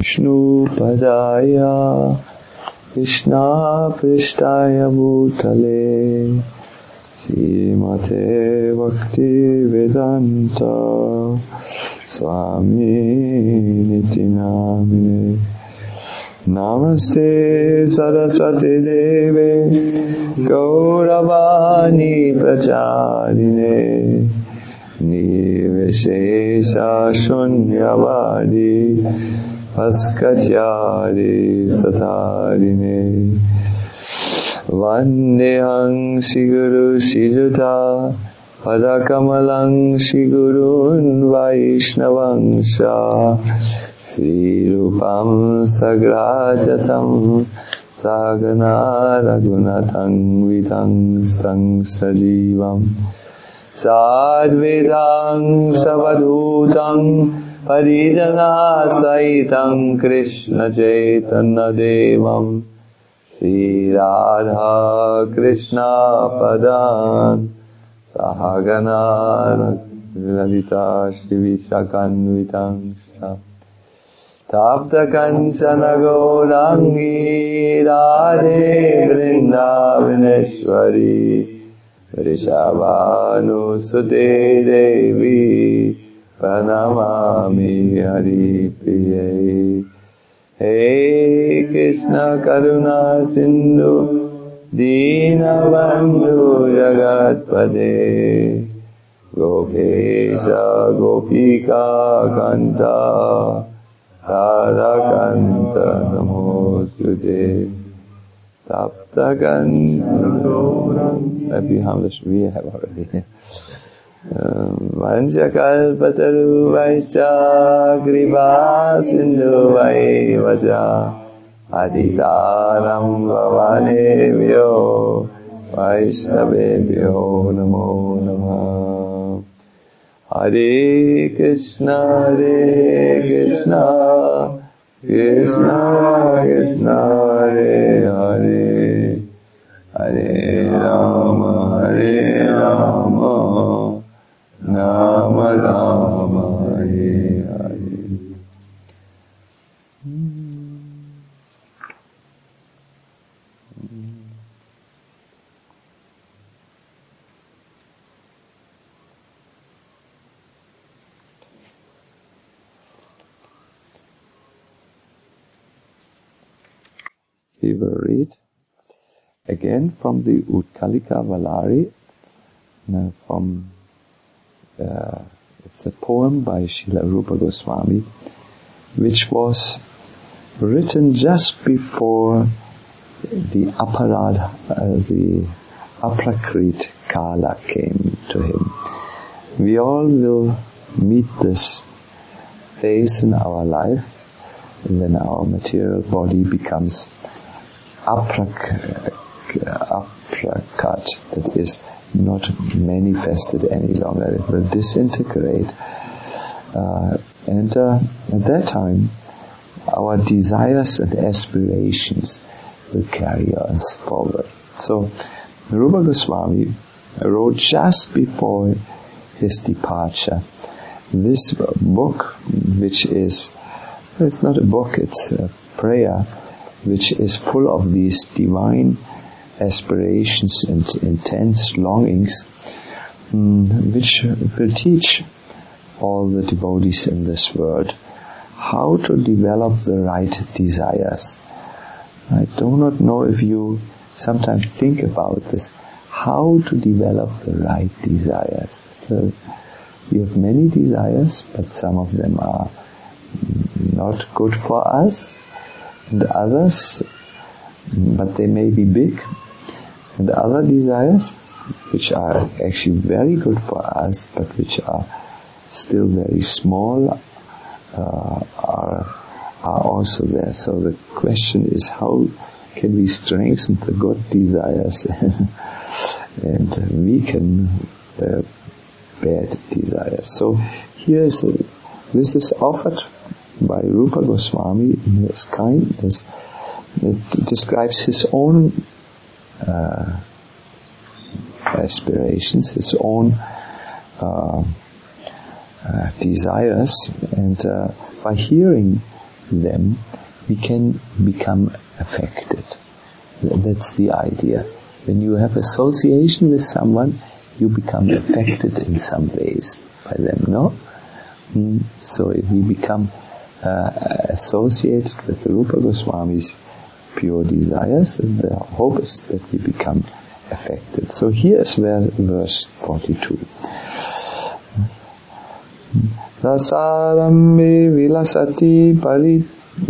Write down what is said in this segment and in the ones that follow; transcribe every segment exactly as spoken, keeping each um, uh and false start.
Vishnu Padaya Krishna Prishtaya Bhutale Srimate Bhakti Vedanta Swami Niti Namine Namaste Saraswati Deve Gauravani Pracharine Nirvishesha Shunyavadi Paskatyari Satarine Vandehang Siguru Sijuta Padakamalang Sigurun Vaishnavangsha Sri Rupam Sagrajatam Sagana Raghunatang Vidang Stang Sajivam Sadvedang Savadutang Parijana Saitang Krishna Chaitanya Devam Sri Radha Krishna Padan Sahagana Lalita Shri Vishakanvitang Tapta Kanchana Gaurangi Radhe Vrindavaneshwari Vrishabhanu Sute Devi Pranamami Hari Priye. Hey Krishna Karuna Sindhu Dinabandhu Jagatpade Gopesha Gopika Kanta Radhakanta Namostute Tapta Kanchana. Maybe how much we have already. Vanchakalpataru Vaisya Kripa Sindhu Vaivaja Aditaram Bhavanebhyo Vaishnavebhyo Namo Namah. Hare Krishna Hare Krishna Krishna Krishna Hare Hare Hare Rama Hare Rama Rama Rama Hare Hare. We will read again from the Utkalika Valari, uh, from uh, it's a poem by Srila Rupa Goswami, which was written just before the Aparadha, uh, the Aprakrit Kala came to him. We all will meet this phase in our life when our material body becomes aprak, aprakat, that is not manifested any longer. It will disintegrate. Uh, and uh, at that time, our desires and aspirations will carry us forward. So, Rupa Goswami wrote just before his departure this book, which is, it's not a book, it's a prayer, which is full of these divine aspirations and intense longings, um, which will teach all the devotees in this world how to develop the right desires. I do not know if you sometimes think about this, how to develop the right desires. So we have many desires, but some of them are not good for us, and others, but they may be big, and other desires which are actually very good for us, but which are still very small, uh, are are also there. So the question is, how can we strengthen the good desires and weaken the bad desires? So here is a, this is offered by Rupa Goswami in his kindness. It describes his own uh, aspirations, his own uh, uh, desires, and uh, by hearing them, we can become affected. That's the idea. When you have association with someone, you become affected in some ways by them, no? Mm. So if we become uh, associated with Rupa Goswami's pure desires, and the hope is that we become affected. So here is where verse forty-two. Rasarambe vilasati parit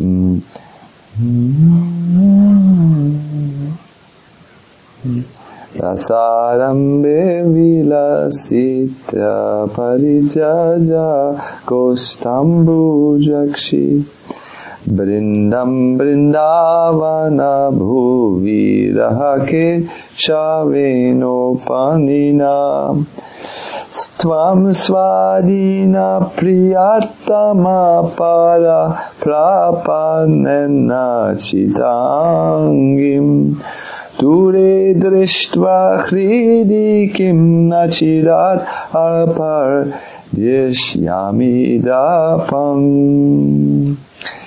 Rasarambe vilasita parijaja kostambu jakshi Brindam Brindavana Bhuvi Rahake Shaveno Panina Stvam Swadina Priyartama Para Prapanena Chitangim Dure Drishtva Hridi Kim Nachirat Arpar Dishyami Dapam.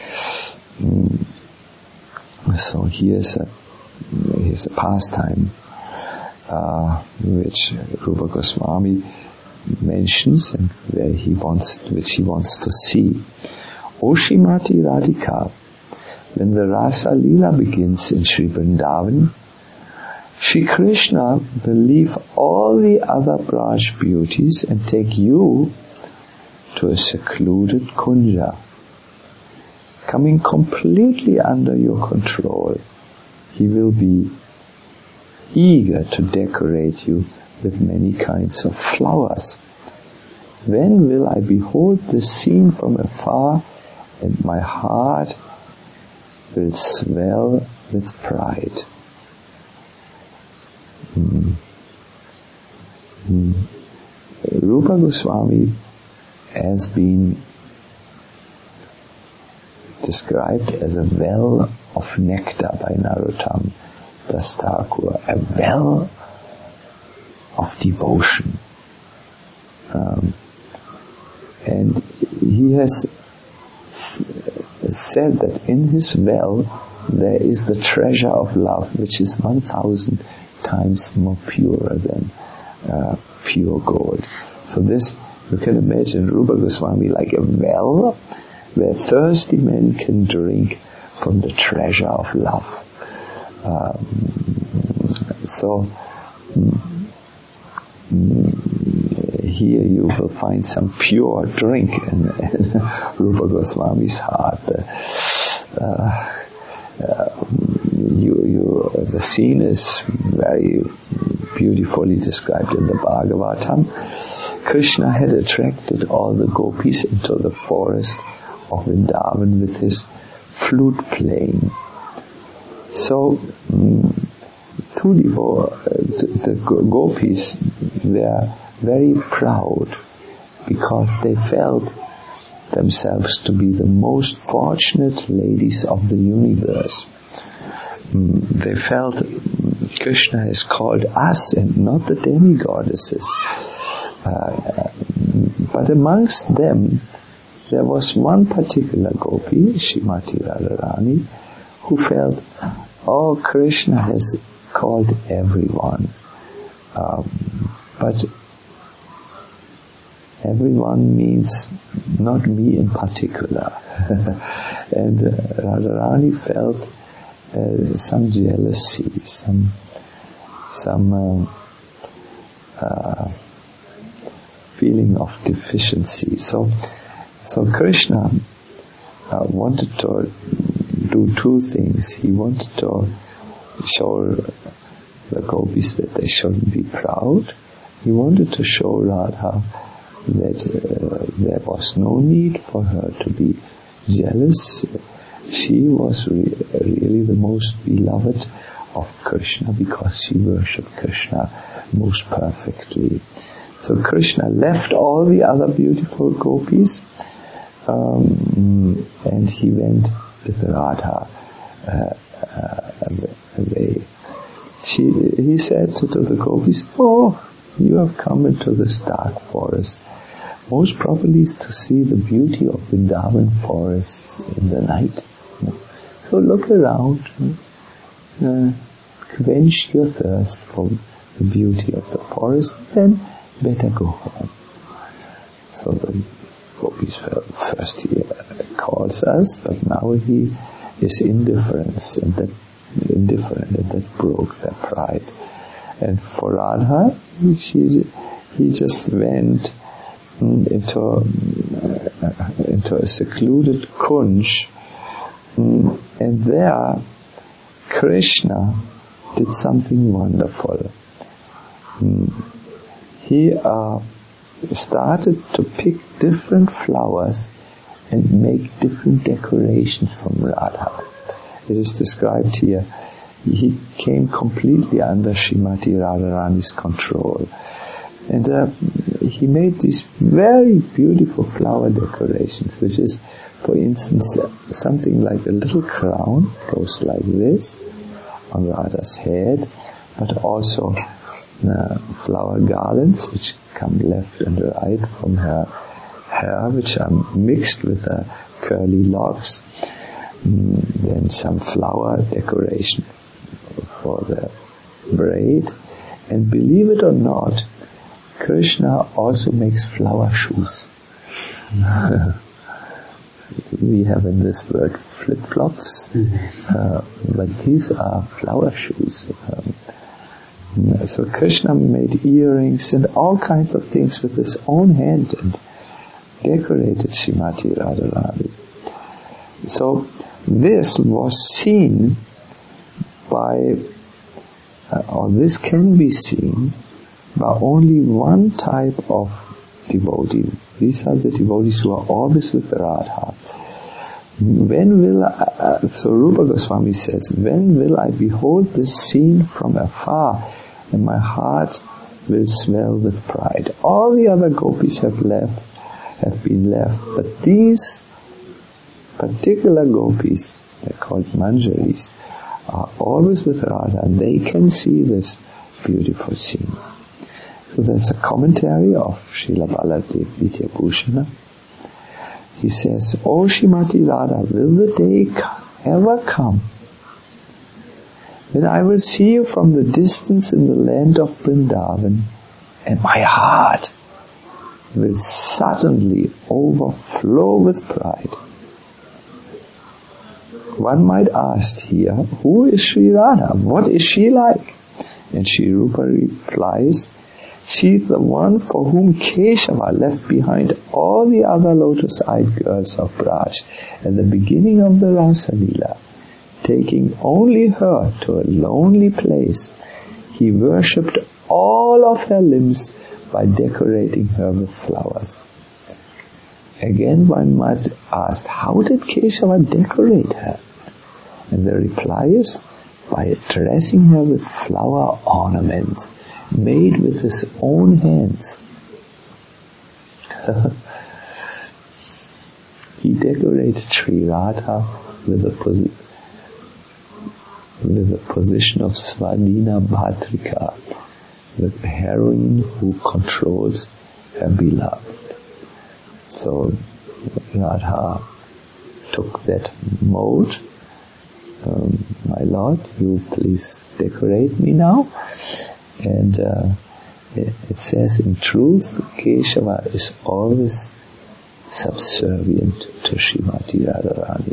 So here's a, here's a pastime uh, which Rupa Goswami mentions and where he wants, which he wants to see. O Srimati Radhika, when the Rasa Leela begins in Sri Vrindavan, Shri Krishna will leave all the other Braj beauties and take you to a secluded kunja, coming completely under your control. He will be eager to decorate you with many kinds of flowers. When will I behold this scene from afar, and my heart will swell with pride. Hmm. Hmm. Rupa Goswami has been described as a well of nectar by Narottam Das Thakur, a well of devotion. Um, and he has s- said that in his well there is the treasure of love, which is one thousand times more purer than uh, pure gold. So this, you can imagine Rupa Goswami like a well where thirsty men can drink from the treasure of love. Um, so mm, mm, here you will find some pure drink in, in Rupa Goswami's heart. Uh, uh, you, you, the scene is very beautifully described in the Bhagavatam. Krishna had attracted all the gopis into the forest of Vrindavan with his flute playing. So, mm, the gopis were very proud because they felt themselves to be the most fortunate ladies of the universe. Mm, they felt Krishna has called us and not the demigoddesses. Uh, but amongst them, there was one particular gopi, Srimati Radharani, who felt, oh, Krishna has called everyone. Um, but everyone means not me in particular. And uh, Radharani felt uh, some jealousy, some some uh, uh, feeling of deficiency. So, so Krishna uh, wanted to do two things. He wanted to show the gopis that they shouldn't be proud. He wanted to show Radha that uh, there was no need for her to be jealous. She was re- really the most beloved of Krishna because she worshipped Krishna most perfectly. So Krishna left all the other beautiful gopis um, and he went with Radha uh, uh, away. She, he said to the gopis, oh, you have come into this dark forest. most probably is to see the beauty of Vrindavan forests in the night. So look around, uh, quench your thirst for the beauty of the forest, then better go home. So the gopis felt first he calls us, but now he is indifferent, and that indifferent, and that broke their pride. And for Radha, she he just went into uh, into a secluded kunj, and there Krishna did something wonderful. He uh, started to pick different flowers and make different decorations from Radha. It is described here. He came completely under Srimati Radharani's control. And uh, he made these very beautiful flower decorations, which is, for instance, something like a little crown, goes like this, on Radha's head, but also uh, flower garlands, which come left and right from her hair, which are mixed with her curly locks. Mm, then some flower decoration for the braid. And believe it or not, Krishna also makes flower shoes. We have in this word flip-flops, uh, but these are flower shoes. Um, so Krishna made earrings and all kinds of things with his own hand and decorated Srimati Radharani. So this was seen by, uh, or this can be seen by only one type of devotee. These are the devotees who are always with Radha. When will I, uh, so Rupa Goswami says, when will I behold this scene from afar, and my heart will swell with pride? All the other gopis have left, have been left, but these particular gopis, they're called Manjaris, are always with Radha, and they can see this beautiful scene. So there's a commentary of Srila Baladev Vidyabhushana. He says, O Srimati Radha, will the day ever come when I will see you from the distance in the land of Vrindavan, and my heart will suddenly overflow with pride? One might ask here, who is Sri Radha? What is she like? And Sri Rupa replies, she is the one for whom Keshava left behind all the other lotus-eyed girls of Braj at the beginning of the Rasa Leela. Taking only her to a lonely place, he worshipped all of her limbs by decorating her with flowers. Again, one might ask, how did Keshava decorate her? And the reply is, by dressing her with flower ornaments made with his own hands. He decorated Sri Radha with a, posi- with a position of Svadhina Bhatrika, the heroine who controls her beloved. So Radha took that mode. Um, my Lord, you please decorate me now. And uh, it, it says, in truth, Keshava is always subservient to Srimati Radharani.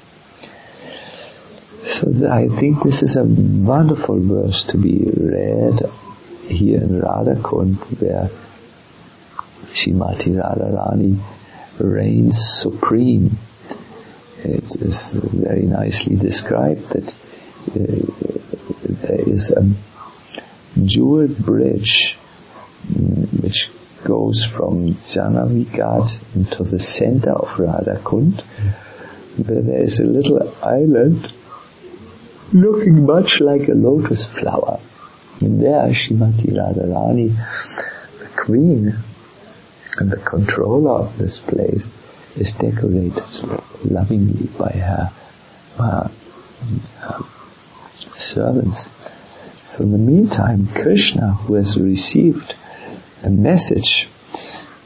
So th- I think this is a wonderful verse to be read here in Radha Kund, where Srimati Radharani reigns supreme. It is very nicely described that uh, there is a jeweled bridge which goes from Jahnavi Ghat into the center of Radha Kund, where there is a little island looking much like a lotus flower. And there Srimati Radharani, the queen and the controller of this place, is decorated lovingly by her uh, uh, servants. So in the meantime, Krishna, who has received a message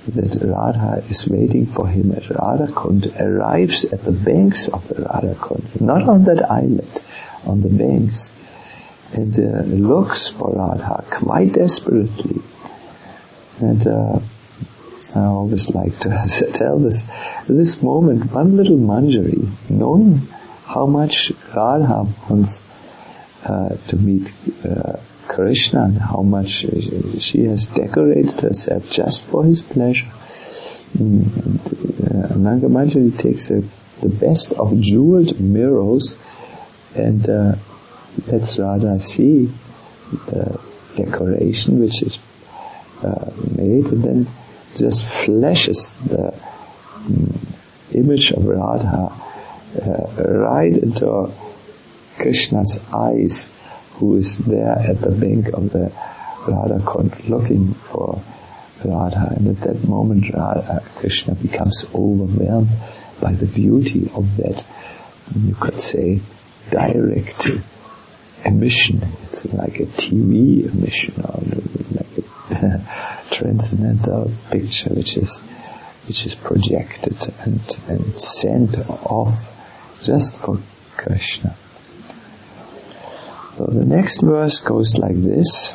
that Radha is waiting for him at Radhakund, arrives at the banks of the Radhakund, not on that island, on the banks, and uh, looks for Radha quite desperately. And uh, I always like to tell this this moment, one little Manjari, knowing how much Radha wants uh, to meet uh, Krishna and how much she has decorated herself just for his pleasure. And, uh, Nanga Manjari takes a, the best of jeweled mirrors and uh, lets Radha see the decoration which is uh, made, and then just flashes the um, image of Radha uh, right into Krishna's eyes, who is there at the bank of the Radhakund looking for Radha. And at that moment Radha, Krishna becomes overwhelmed by the beauty of that, you could say, direct emission. It's like a T V emission, or like a transcendental picture which is which is projected and, and sent off just for Krishna. So the next verse goes like this: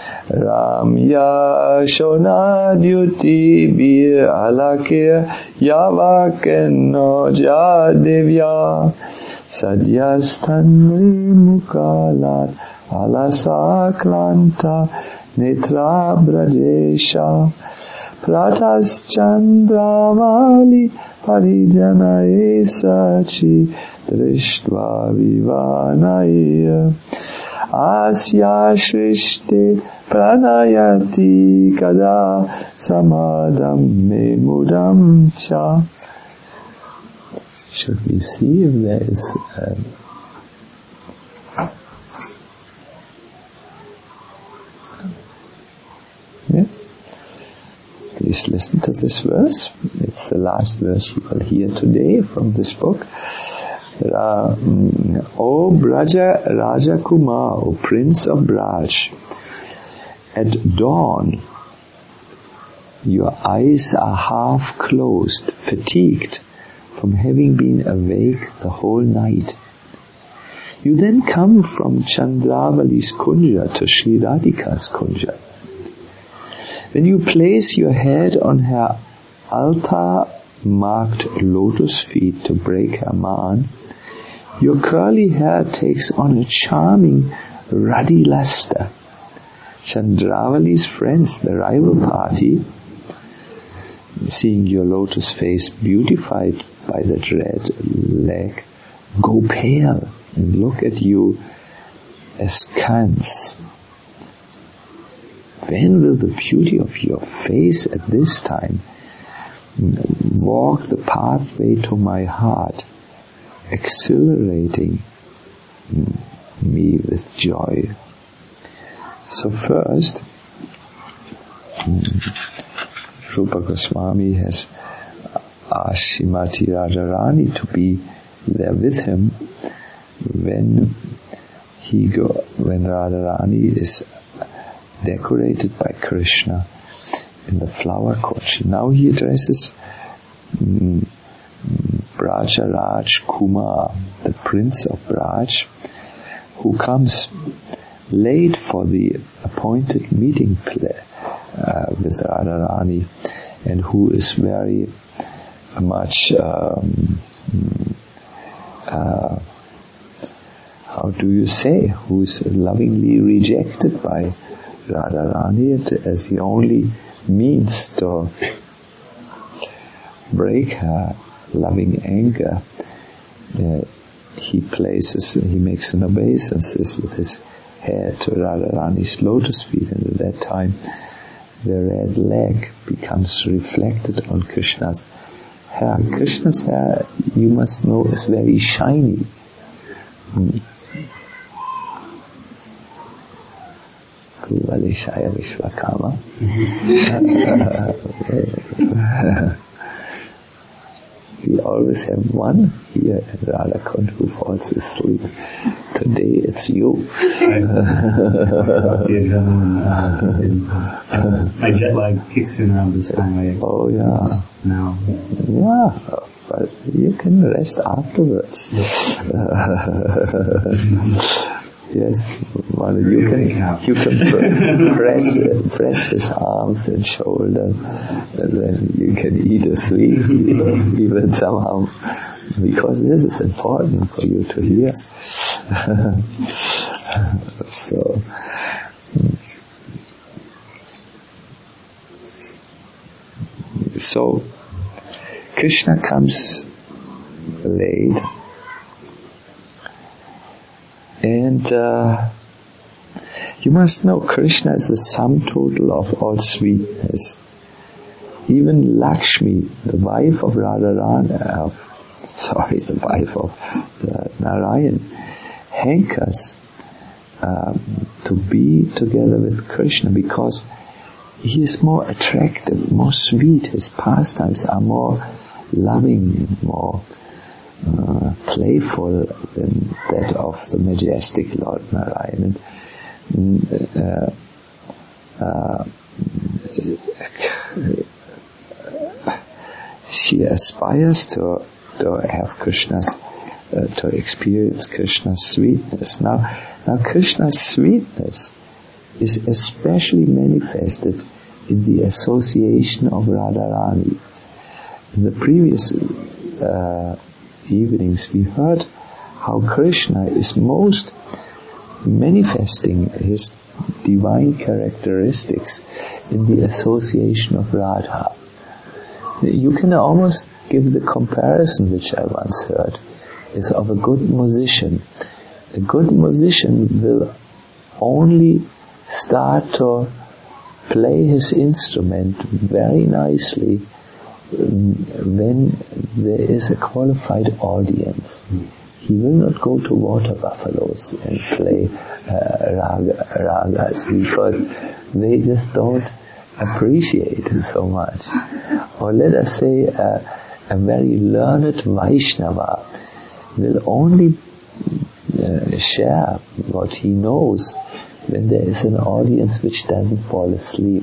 Ramya Shonadyuti Bir Alakir Yavakenno Jadevya Sadhyastanri Mukalat Alasaklanta Netra Brajesha Pratas Chandravali Parijanae Sachi Drishtva Vivanaya Asya Shrishti Pranayati Kada Samadam Me Mudam Cha. Should we see if there is um, yes? Please listen to this verse. It's the last verse you will hear today from this book. Uh, O Braja Raja Kumar, O Prince of Braj, at dawn your eyes are half closed, fatigued from having been awake the whole night. You then come from Chandravali's Kunja to Sri Radhika's Kunja. When you place your head on her altar-marked lotus feet to break her man, your curly hair takes on a charming ruddy luster. Chandravali's friends, the rival party, seeing your lotus face beautified by that red leg, go pale and look at you askance. When will the beauty of your face at this time walk the pathway to my heart, exhilarating me with joy? So first, Rupa Goswami has asked Srimati Radharani to be there with him when he go when Radharani is decorated by Krishna in the flower court. Now he addresses um, Brajaraj Kumar, the prince of Braj, who comes late for the appointed meeting play, uh, with Radharani, and who is very much um, uh, how do you say, who is lovingly rejected by Radharani as the only means to break her loving anger. Uh, he places, he makes an obeisance with his head to Radharani's lotus feet, and at that time the red leg becomes reflected on Krishna's hair. Krishna's hair, you must know, is very shiny. Mm. Kuvalishaya Vishwakama. We always have one here at Radhakund who falls asleep today it's you. My jet lag kicks in around this time. I, oh yeah. Now. Yeah, but you can rest afterwards. Yes. Yes, well, you can you can press press his arms and shoulders, and then you can eat a sweet even somehow, because this is important for you to hear. So. So, Krishna comes late. And uh, you must know, Krishna is the sum total of all sweetness. Even Lakshmi, the wife of Radharani, uh, sorry, the wife of uh, Narayan, hankers um, to be together with Krishna because he is more attractive, more sweet. His pastimes are more loving, more Uh, playful than that of the majestic Lord Narayan. Uh, uh, she aspires to to have Krishna's, uh, to experience Krishna's sweetness. Now, now Krishna's sweetness is especially manifested in the association of Radharani. In the previous uh, evenings we heard how Krishna is most manifesting his divine characteristics in the association of Radha. You can almost give the comparison which I once heard is of a good musician. A good musician will only start to play his instrument very nicely when there is a qualified audience. He will not go to water buffaloes and play uh, raga, ragas because they just don't appreciate it so much. Or let us say uh, a very learned Vaishnava will only uh, share what he knows when there is an audience which doesn't fall asleep.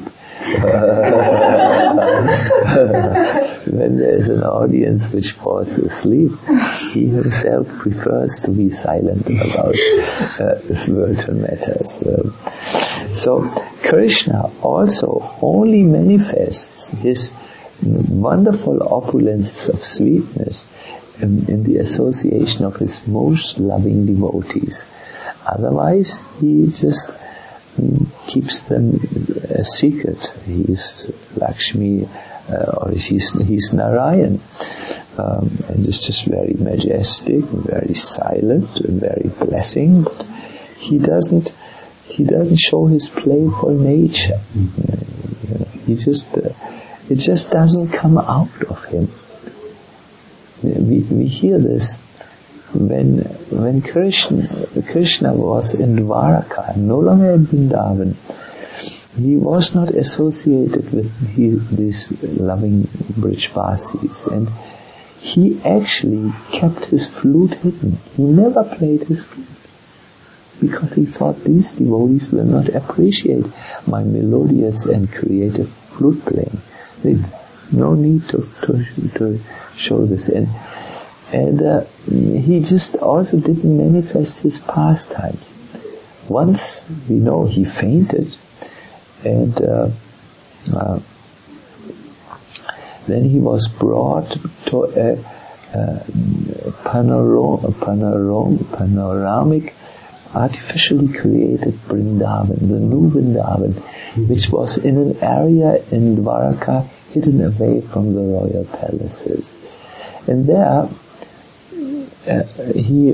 When there is an audience which falls asleep, he himself prefers to be silent about uh, spiritual matters. Uh, so Krishna also only manifests his wonderful opulence of sweetness in, in the association of his most loving devotees. Otherwise, he just mm, keeps them a secret. He's Lakshmi, uh, or he's, he's Narayan. Um, and it's just very majestic, very silent, very blessing. But he doesn't, he doesn't show his playful nature. Mm-hmm. You know, he just, uh, it just doesn't come out of him. We, we hear this when when Krishna Krishna was in Dwaraka, no longer in Vrindavan. He was not associated with he, these loving Brijvasis, and he actually kept his flute hidden. He never played his flute because he thought these devotees will not appreciate my melodious and creative flute playing. There's no need to to, to show this. And And uh, he just also didn't manifest his pastimes. Once, we know, he fainted, and uh, uh, then he was brought to a, a panoram- panoram- panoramic, artificially created Vrindavan, the new Vrindavan, which was in an area in Dwaraka hidden away from the royal palaces. And there, Uh, he,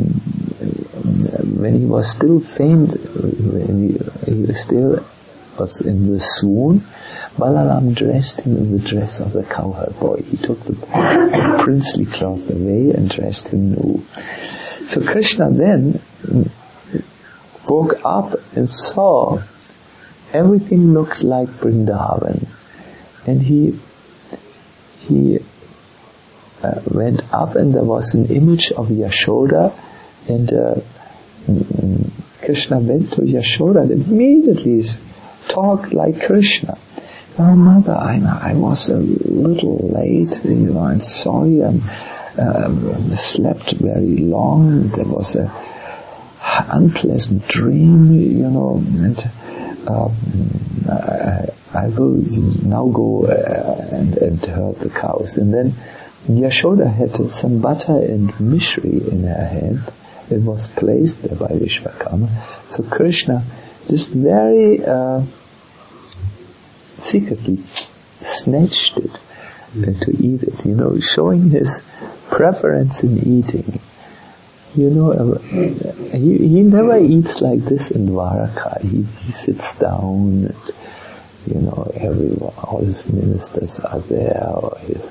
when he was still faint, when he, he still was in the swoon, Balaram dressed him in the dress of a cowherd boy. He took the princely cloth away and dressed him new. So Krishna then woke up and saw everything looked like Vrindavan, and he he. Uh, went up, and there was an image of Yashoda, and uh, Krishna went to Yashoda and immediately talked like Krishna. Oh, mother, I, I was a little late, you know, I'm sorry, I um, slept very long, there was a unpleasant dream, you know, and um, I, I will now go uh, and, and herd the cows. And then Yashoda had some butter and mishri in her hand. It was placed there by Vishwakarma. So Krishna just very uh, secretly snatched it uh, to eat it, you know, showing his preference in eating. You know, uh, he, he never eats like this in Dwaraka. He, he sits down and, you know, everyone, all his ministers are there, or his,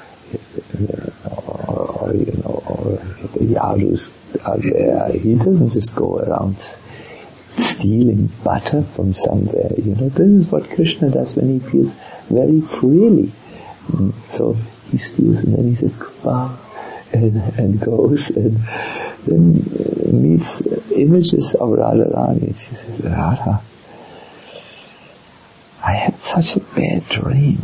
or, or you know, or the Yadus are there. He doesn't just go around stealing butter from somewhere. You know, this is what Krishna does when he feels very freely. So he steals and then he says goodbye and, and goes and then uh, meets images of Radharani. And she says, Radha, I had such a bad dream.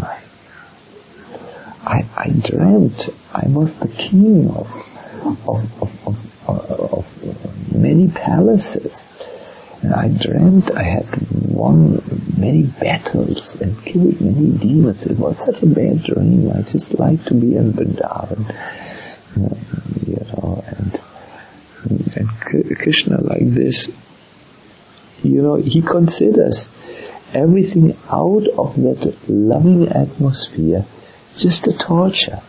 I, I dreamt I was the king of of, of, of, of many palaces. And I dreamt I had won many battles and killed many demons. It was such a bad dream. I just like to be in Vrindavan. You know, and, and Krishna like this, you know, he considers everything out of that loving atmosphere just a torture.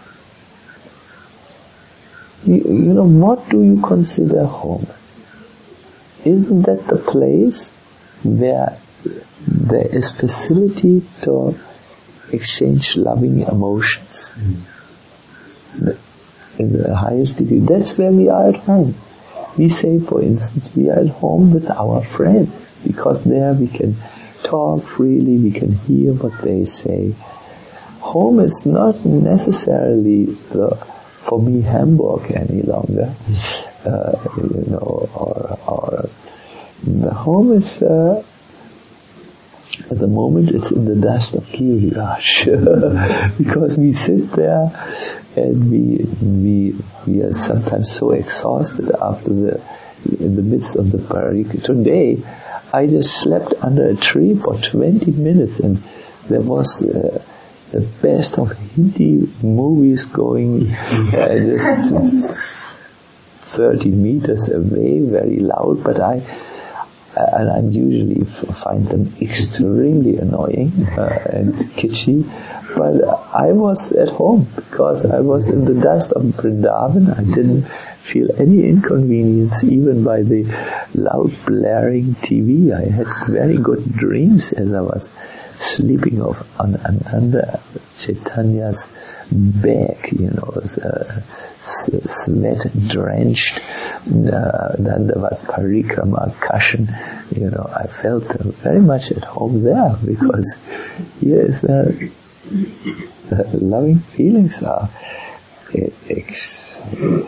You, you know, what do you consider home? Isn't that the place where there is facility to exchange loving emotions? Mm. In the highest degree. That's where we are at home. We say, for instance, we are at home with our friends, because there we can talk freely, we can hear what they say. Home is not necessarily the, for me, Hamburg any longer. Uh, you know, or, or the home is, uh, at the moment it's in the dust of Giriraj. Because we sit there and we, we, we are sometimes so exhausted after the, in the midst of the parikramā. Today, I just slept under a tree for twenty minutes and there was, uh, the best of Hindi movies going, uh, just thirty meters away, very loud, but I, and I usually find them extremely annoying uh, and kitschy, but I was at home because I was in the dust of Vrindavan. I didn't feel any inconvenience even by the loud blaring T V. I had very good dreams as I was sleeping off on, on, under Chaitanya's back, you know, uh, sweat-drenched uh, Dandavat Parikrama cushion. You know, I felt very much at home there, because here is where the loving feelings are ex-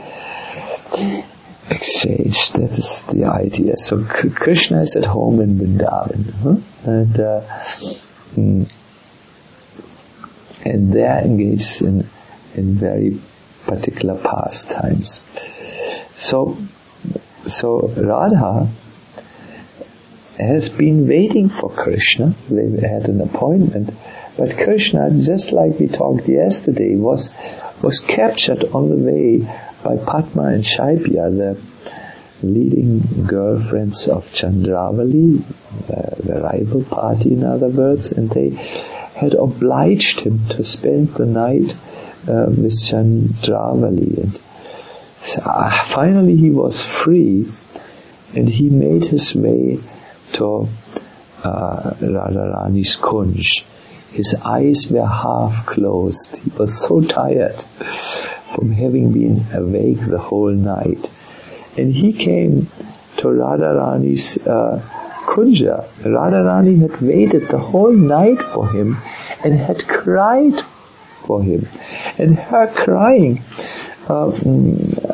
exchanged. That is the idea. So Krishna is at home in Vrindavan, huh? and uh, mm, and there engages in in very particular pastimes. So, so Radha has been waiting for Krishna. They had an appointment, but Krishna, just like we talked yesterday, was was captured on the way by Padma and Shaibya, the leading girlfriends of Chandravali, the, the rival party, in other words, and they had obliged him to spend the night uh, with Chandravali. And so, uh, finally he was free, and he made his way to uh, Radharani's Kunj. His eyes were half closed. He was so tired from having been awake the whole night. And he came to Radharani's uh, Kunja. Radharani had waited the whole night for him and had cried for him. And her crying uh, uh,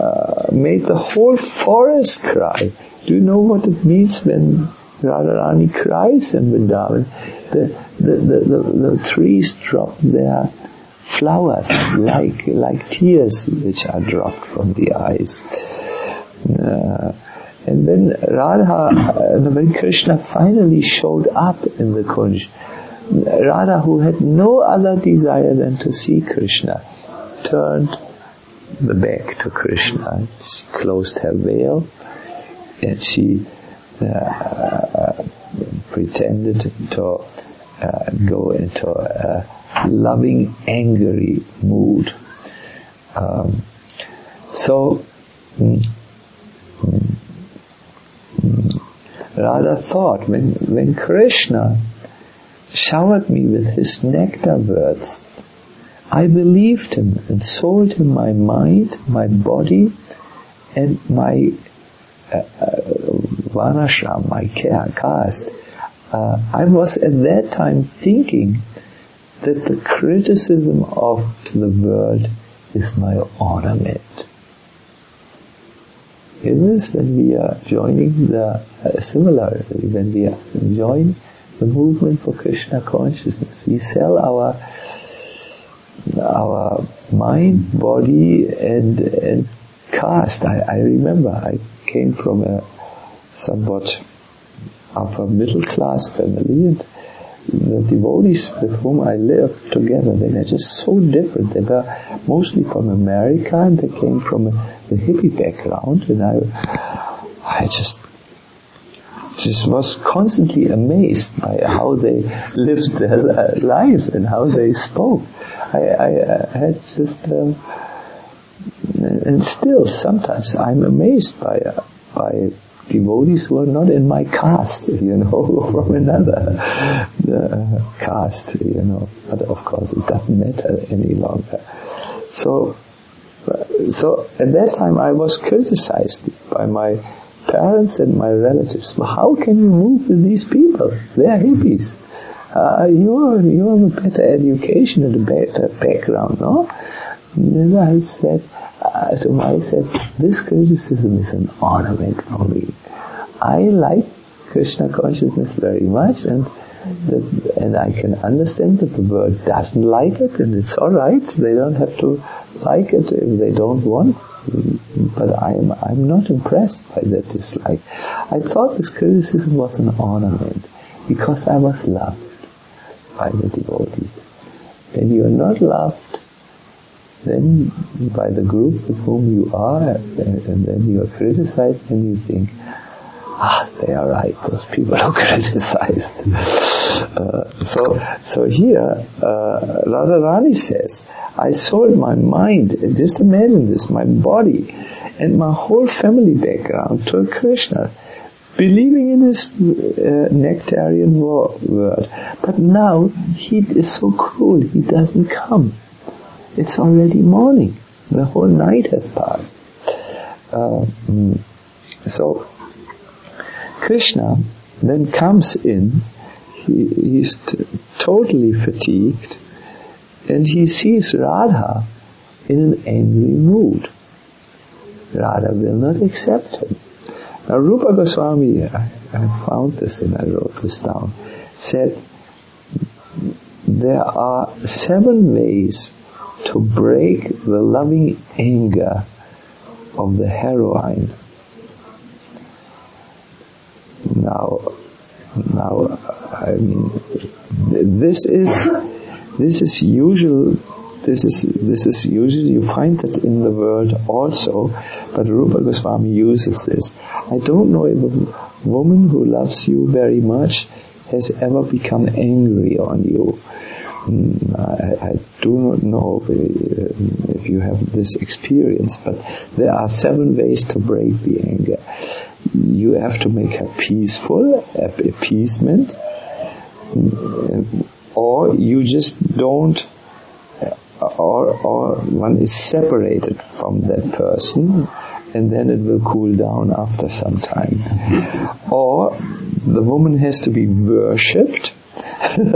made the whole forest cry. Do you know what it means when Radharani cries in Vrindavan? The, the, the, the, the trees drop their flowers like like tears which are dropped from the eyes. Uh, and when Radha, uh, when Krishna finally showed up in the Kunj, Radha, who had no other desire than to see Krishna, turned the back to Krishna. She closed her veil and she uh, uh, pretended to uh, go into a loving, angry mood. Um, so, mm, mm, mm, Radha thought, when, when Krishna showered me with his nectar words, I believed him and sold him my mind, my body, and my uh, uh, varnashram, my caste. Uh, I was at that time thinking that the criticism of the world is my ornament. Isn't this when we are joining the, uh, similarly, when we join the movement for Krishna consciousness, we sell our our mind, body, and and caste. I, I remember I came from a somewhat upper middle class family, and the devotees with whom I lived together, they were just so different. They were mostly from America, and they came from a, the hippie background, and I I just just was constantly amazed by how they lived their life and how they spoke. I, I, I had just, um, and still sometimes I'm amazed by uh, by devotees who are not in my caste, you know, from another uh, caste, you know. But of course, it doesn't matter any longer. So, so at that time, I was criticized by my parents and my relatives. Well, how can you move with these people? They are hippies. Uh, you are, you have a better education and a better background, no? And then I said uh, to myself, this criticism is an ornament for me. I like Krishna consciousness very much, and that, and I can understand that the world doesn't like it, and it's all right. They don't have to like it if they don't want. But I'm I'm not impressed by that dislike. I thought this criticism was an ornament because I was loved by the devotees. When you are not loved, then by the group with whom you are, and, and then you are criticized, and you think, ah, they are right, those people who criticized. Uh, so, so here, uh, Radharani says, I sold my mind, just imagine this, my body, and my whole family background to Krishna, believing in his uh, nectarian word. But now, he is so cruel, he doesn't come. It's already morning. The whole night has passed. Uh, so, Krishna then comes in, he, he's t- totally fatigued, and he sees Radha in an angry mood. Radha will not accept him. Now Rupa Goswami, I, I found this and I wrote this down, said there are seven ways to break the loving anger of the heroine. Now, now, I mean, this is this is usual. This is this is usually you find that in the world also, but Rupa Goswami uses this. I don't know if a woman who loves you very much has ever become angry on you. I, I do not know if you have this experience, but there are seven ways to break the anger. You have to make her peaceful, appeasement, or you just don't, or, or one is separated from that person, and then it will cool down after some time. Or the woman has to be worshipped,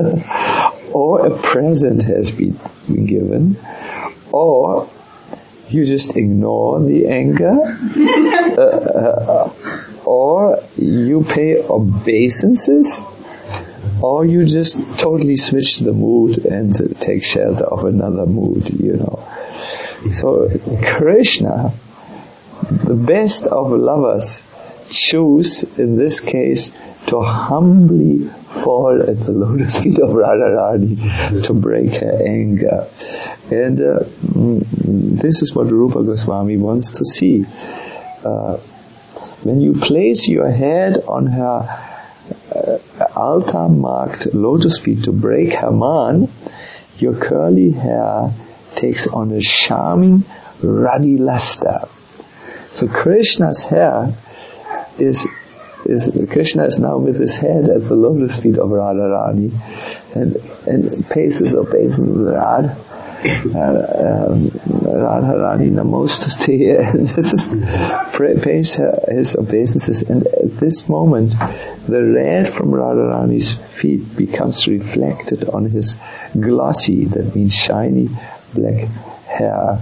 or a present has been given, or you just ignore the anger, uh, uh, or you pay obeisances, or you just totally switch the mood and take shelter of another mood, you know. So Krishna, the best of lovers, choose in this case to humbly fall at the lotus feet of Radharani to break her anger. And uh, this is what Rupa Goswami wants to see. Uh, when you place your head on her uh, altar-marked lotus feet to break her man, your curly hair takes on a charming ruddy luster. So Krishna's hair is is Krishna is now with his head at the lotus feet of Radharani, and and pays his obeisance Radha uh, um, Radharani Namostute, and this is pays her, his obeisances. And at this moment, the red from Radharani's feet becomes reflected on his glossy, that means shiny, black hair,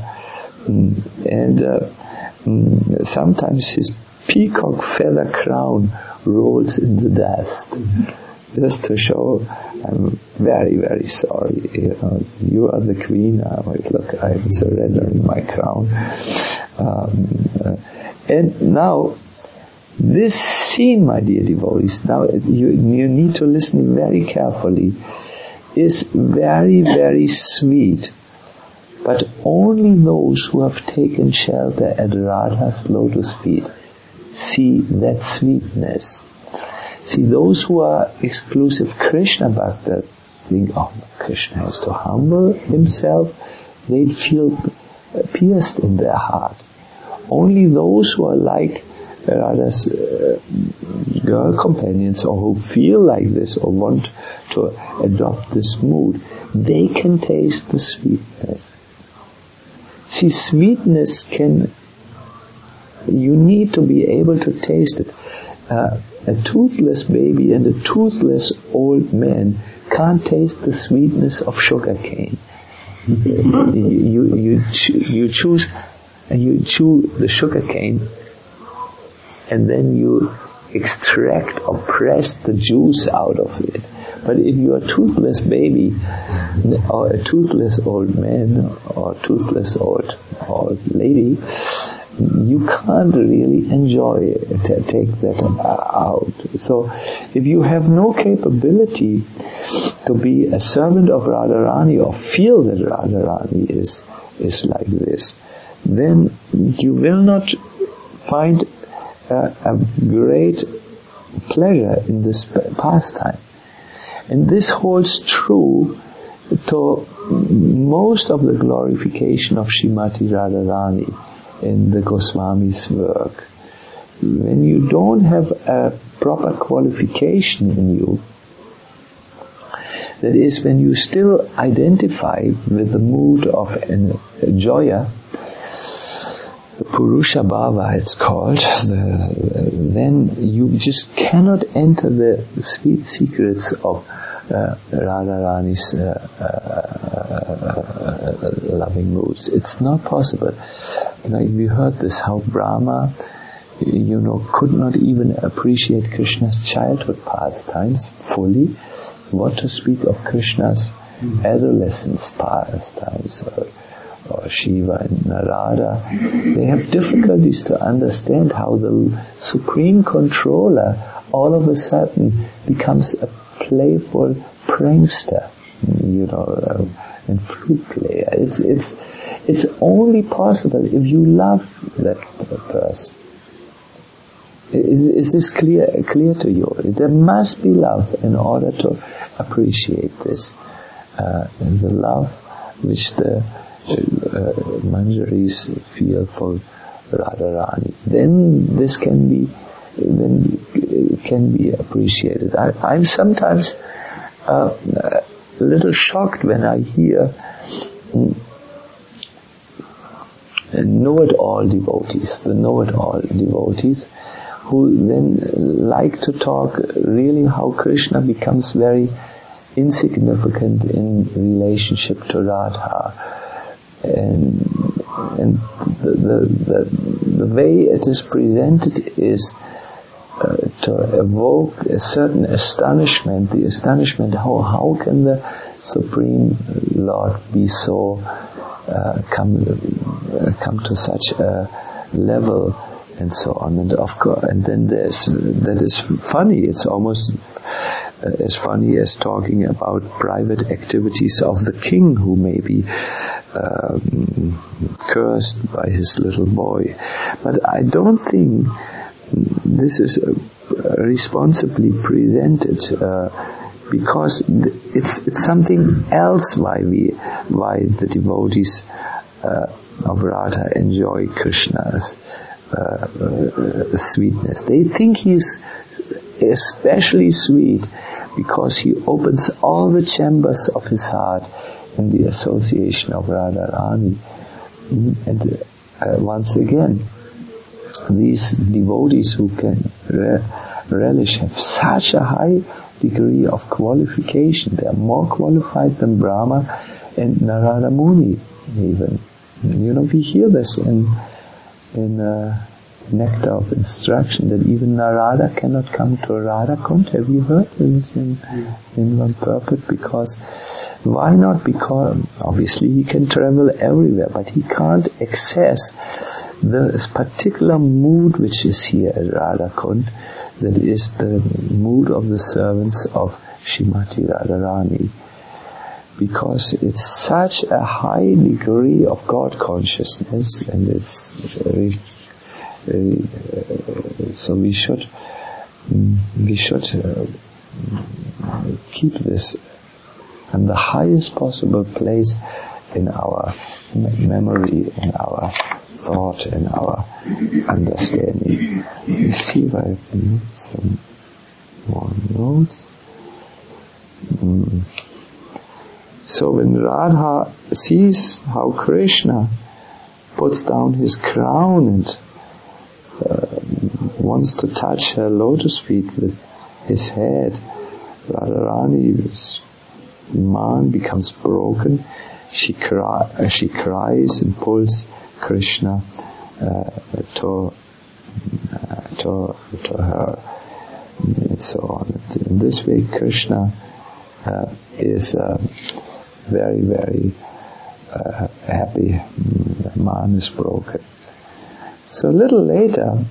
and uh, sometimes his peacock feather crown rolls in the dust, just to show, I'm very, very sorry. You know, you are the queen. I might look, I'm surrendering my crown. Um, uh, and now, this scene, my dear devotees, now you, you need to listen very carefully, is very, very sweet. But only those who have taken shelter at Radha's lotus feet see that sweetness. See, those who are exclusive Krishna Bhakta think, oh, Krishna has to humble himself. They feel pierced in their heart. Only those who are like Radha's uh, girl companions, or who feel like this, or want to adopt this mood, they can taste the sweetness. See, sweetness can, you need to be able to taste it. Uh, a toothless baby and a toothless old man can't taste the sweetness of sugar cane. you you you, cho- you choose and you chew the sugar cane, and then you extract or press the juice out of it. But if you are a toothless baby, or a toothless old man, or a toothless old old lady, you can't really enjoy it, take that out. So, if you have no capability to be a servant of Radharani, or feel that Radharani is is like this, then you will not find a, a great pleasure in this pastime. And this holds true to most of the glorification of Srimati Radharani in the Goswami's work. When you don't have a proper qualification in you, that is, when you still identify with the mood of an, a joya, the Purusha Bhava it's called, the, then you just cannot enter the sweet secrets of uh, Radharani's uh, uh, uh, loving moods. It's not possible. Like we heard this, how Brahma, you know, could not even appreciate Krishna's childhood pastimes fully. What to speak of Krishna's adolescence pastimes, or, or Shiva and Narada. They have difficulties to understand how the supreme controller all of a sudden becomes a playful prankster, you know, uh, and flute player. It's it's it's only possible if you love that person. Is, is this clear clear to you? There must be love in order to appreciate this. Uh, and the love which the uh, Manjaris feel for Radharani. Then this can be then it can be appreciated. I, I'm sometimes uh, a little shocked when I hear mm, know-it-all devotees, the know-it-all devotees, who then like to talk really how Krishna becomes very insignificant in relationship to Radha. And and the, the, the, the way it is presented is uh, to evoke a certain astonishment, the astonishment, how, how can the Supreme Lord be so, uh, come, uh, come to such a level, and so on, and of course, and then there's, that is funny, it's almost uh, as funny as talking about private activities of the king who may be um, cursed by his little boy. But I don't think this is uh, responsibly presented, uh, because it's it's something else why we why the devotees uh, of Radha enjoy Krishna's uh, uh, sweetness. They think he's especially sweet because he opens all the chambers of his heart in the association of Radharani. And uh, once again, these devotees who can re- relish have such a high degree of qualification. They are more qualified than Brahma and Narada Muni even. You know, we hear this in in uh, Nectar of Instruction, that even Narada cannot come to Radha Kund. Have you heard this in, in one purport? Because, why not? Because obviously he can travel everywhere, but he can't access the particular mood which is here at Radha Kund, that is the mood of the servants of Srimati Radharani. Because it's such a high degree of God consciousness, and it's very, very, uh, so we should, we should uh, keep this in the highest possible place in our memory, in our thought, in our understanding. You see if I can make some more notes. Mm. So when Radha sees how Krishna puts down his crown and uh, wants to touch her lotus feet with his head, Radharani's mind becomes broken. She, cry, uh, she cries and pulls Krishna uh, to, uh, to, to her, and so on. In this way, Krishna uh, is uh, very, very uh, happy. The man is broken. So a little later,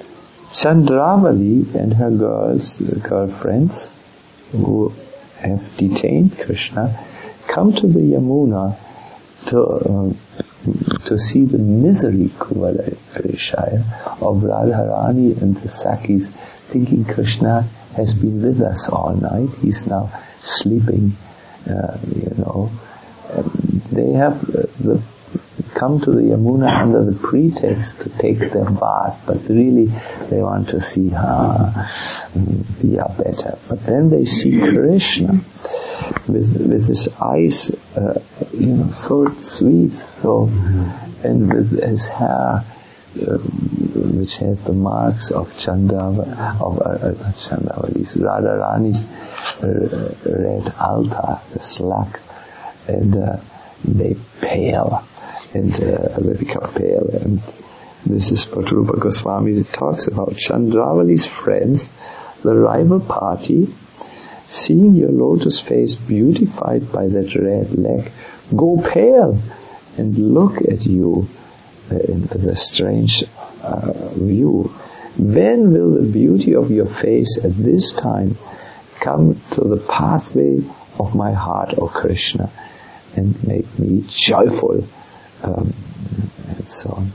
Chandravali and her girls, girlfriends, who have detained Krishna, come to the Yamuna to uh, to see the misery, Kuvala Parishaya, of Radharani and the Sakis, thinking Krishna has been with us all night. He's now sleeping, uh, you know. And they have uh, the, come to the Yamuna under the pretext to take their bath, but really they want to see, ah, we are better. But then they see Krishna with with his eyes, uh, you know, so sweet, so, and with his hair, uh, which has the marks of Chandava, of uh, not Chandavali's, Radharani's uh, red altar, the slug, and uh, they pale, and uh, they become pale, and this is what Rupa Goswami talks about. Chandravali's friends, the rival party, seeing your lotus face beautified by that red leg, go pale and look at you uh, with a strange uh, view. When will the beauty of your face at this time come to the pathway of my heart, O Krishna, and make me joyful, um, and so on.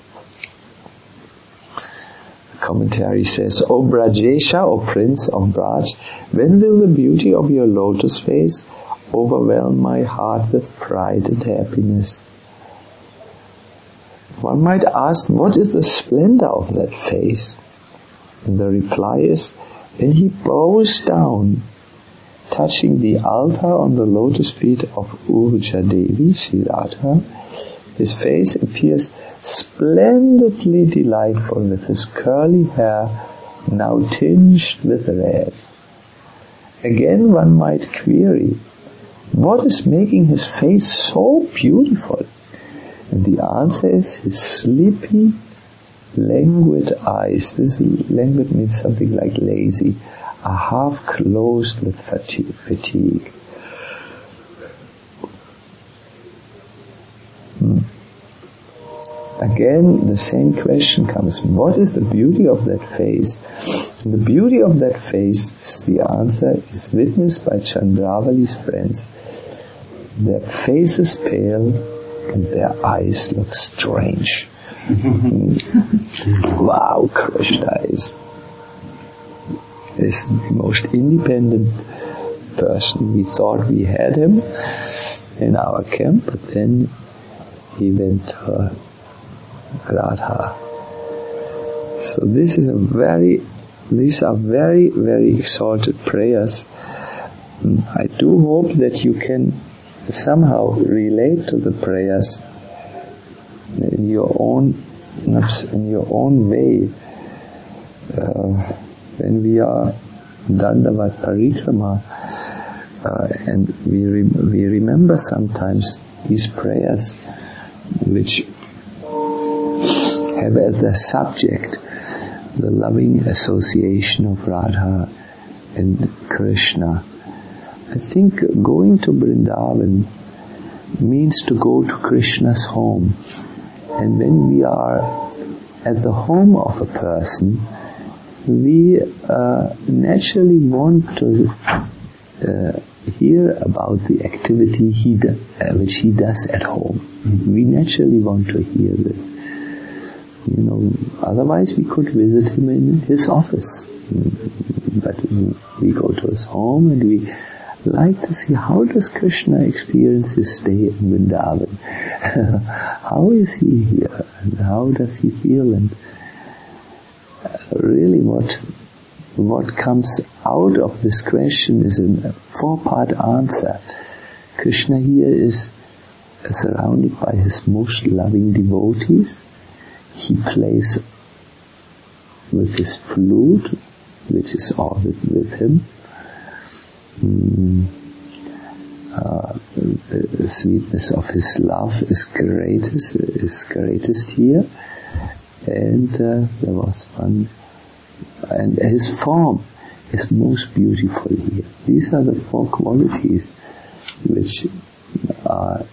Commentary says, O Brajesha, O Prince of Braj, when will the beauty of your lotus face overwhelm my heart with pride and happiness? One might ask, what is the splendor of that face? And the reply is, when he bows down, touching the altar on the lotus feet of Urja Devi, Sri Radha, his face appears splendidly delightful with his curly hair now tinged with red. Again one might query, what is making his face so beautiful? And the answer is his sleepy, languid eyes. This languid means something like lazy, are half closed with fatigue. Hmm. Again, the same question comes. What is the beauty of that face? And the beauty of that face, the answer is witnessed by Chandravali's friends. Their faces pale and their eyes look strange. Wow, Krishna is, is the most independent person. We thought we had him in our camp, but then he went to Radha. So this is a very, these are very, very exalted prayers. I do hope that you can somehow relate to the prayers in your own, in your own way. Uh, when we are Dandavat Parikrama, uh, and we re- we remember sometimes these prayers which have as their subject the loving association of Radha and Krishna. I think going to Vrindavan means to go to Krishna's home. And when we are at the home of a person, we uh, naturally want to uh, hear about the activity he do, uh, which he does at home. Mm-hmm. We naturally want to hear this. You know, otherwise we could visit him in his office. But we go to his home and we like to see how does Krishna experience his stay in Vrindavan. How is he here and how does he feel, and really what what comes out of this question is a four-part answer. Krishna here is surrounded by his most loving devotees. He plays with his flute, which is always with him. Mm. Uh, the sweetness of his love is greatest, is greatest here. And uh, there was one, and his form is most beautiful here. These are the four qualities which are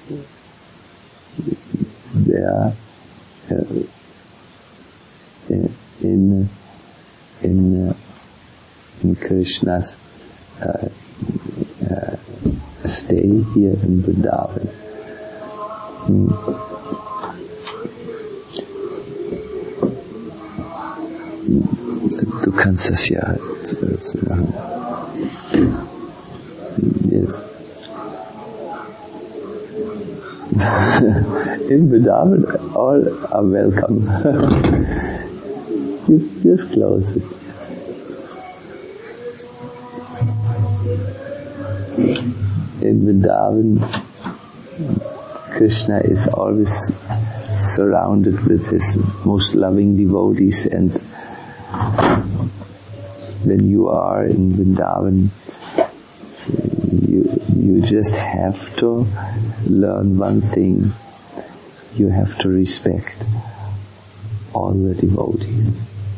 there uh, in in uh, in Krishna's uh, uh, stay here in Vrindavan. Mm. Du kannst das ja so machen. Yes. In Vrindavan, all are welcome. You just close it. In Vrindavan, Krishna is always surrounded with his most loving devotees, and when you are in Vrindavan, you you just have to learn one thing. You have to respect all the devotees,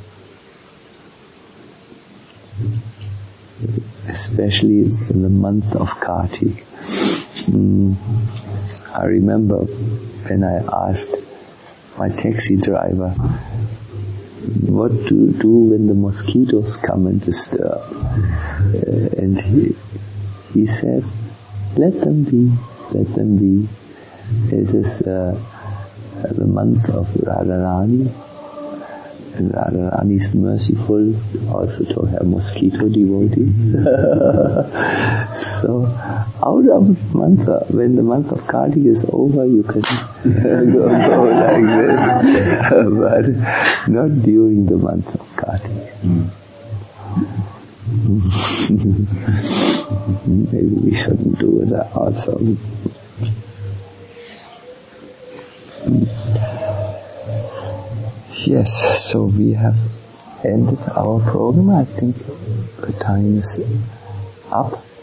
especially in the month of Kartik. Mm, I remember when I asked my taxi driver, what to do when the mosquitoes come and disturb? Uh, and he, he said, let them be, let them be. It is uh, the month of Radharani, and Radharani is merciful also to her mosquito devotees. So, out of the month, of, when the month of Kartik is over, you can go, go like this, but not during the month of Kartik. Maybe we shouldn't do it also. Yes, so we have ended our program. I think the time is up.